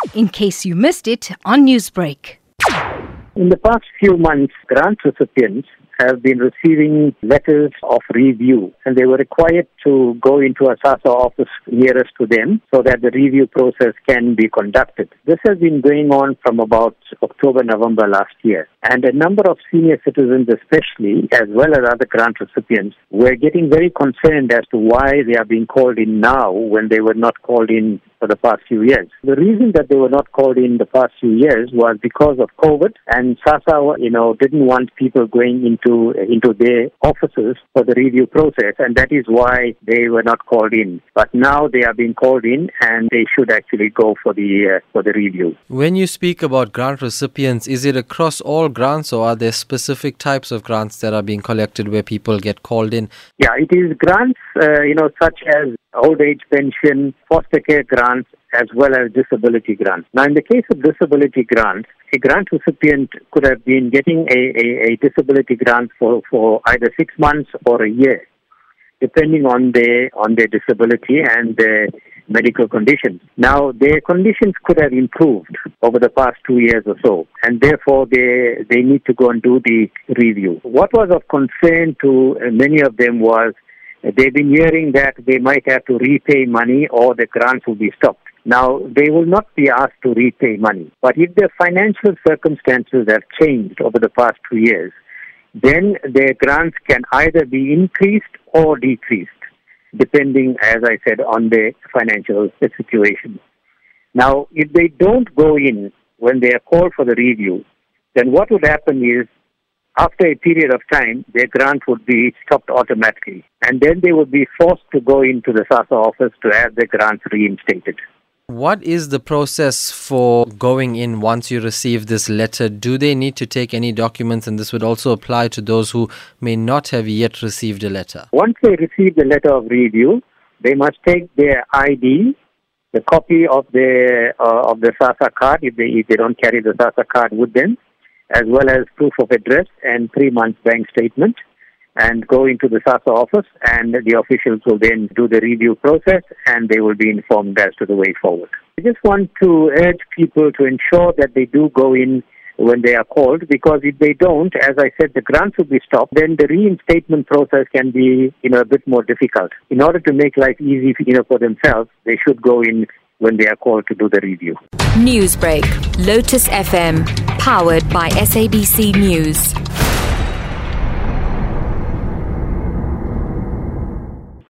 in case you missed it on Newsbreak. In the past few months, grant recipients have been receiving letters of review, and they were required to go into a SASSA office nearest to them so that the review process can be conducted. This has been going on from about October, November last year, and a number of senior citizens especially, as well as other grant recipients, were getting very concerned as to why they are being called in now when they were not called in for the past few years. The reason that they were not called in the past few years was because of COVID, and SASSA, didn't want people going into their offices for the review process, and that is why they were not called in. But now they are being called in, and they should actually go for the review. When you speak about grant recipients, is it across all grants, or are there specific types of grants that are being collected where people get called in? Yeah, it is grants, such as old age pension, foster care grants, as well as disability grants. Now, in the case of disability grants, a grant recipient could have been getting a disability grant for either 6 months or a year, depending on their disability and their medical conditions. Now, their conditions could have improved over the past 2 years or so, and therefore they need to go and do the review. What was of concern to many of them was they've been hearing that they might have to repay money or the grants will be stopped. Now, they will not be asked to repay money, but if their financial circumstances have changed over the past 2 years, then their grants can either be increased or decreased, depending, as I said, on their financial situation. Now, if they don't go in when they are called for the review, then what would happen is, after a period of time, their grant would be stopped automatically, and then they would be forced to go into the SASSA office to have their grants reinstated. What is the process for going in once you receive this letter? Do they need to take any documents? And this would also apply to those who may not have yet received a letter. Once they receive the letter of review, they must take their ID, the copy of the SASSA card, if they don't carry the SASSA card with them, as well as proof of address and 3 months bank statement, and go into the SASSA office, and the officials will then do the review process, and they will be informed as to the way forward. I just want to urge people to ensure that they do go in when they are called, because if they don't, as I said, the grants will be stopped, then the reinstatement process can be a bit more difficult. In order to make life easy for themselves, they should go in when they are called to do the review. Newsbreak, Lotus FM, powered by SABC News.